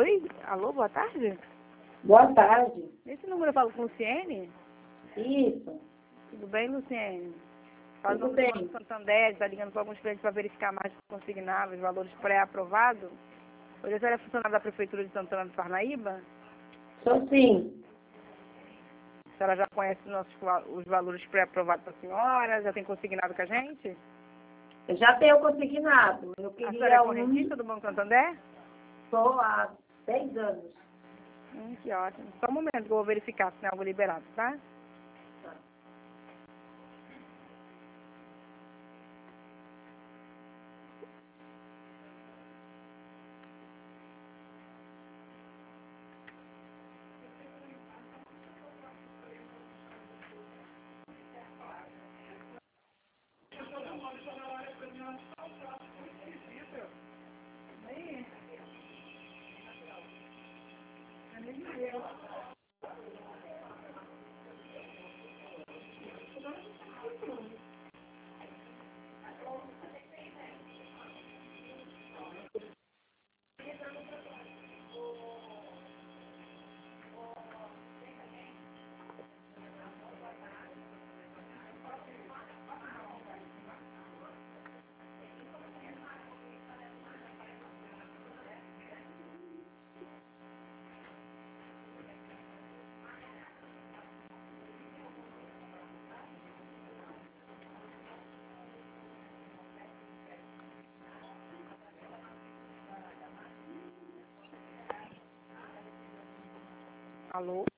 Oi? Alô, boa tarde? Boa tarde. Nesse número eu falo com Luciene? Isso. Tudo bem, Luciene? Faz Tudo um bem. Banco Santander, está ligando para alguns clientes para verificar mais consignáveis, valores pré-aprovados. Hoje a senhora é funcionária da Prefeitura de Santana do Parnaíba? Sou sim. A senhora já conhece os valores pré-aprovados para a senhora? Já tem consignado com a gente? Eu já tenho consignado. Eu A senhora é queria correntista do Banco Santander? Sou há 10 anos. Que ótimo. Só um momento que eu vou verificar se tem algo liberado, tá? Alô?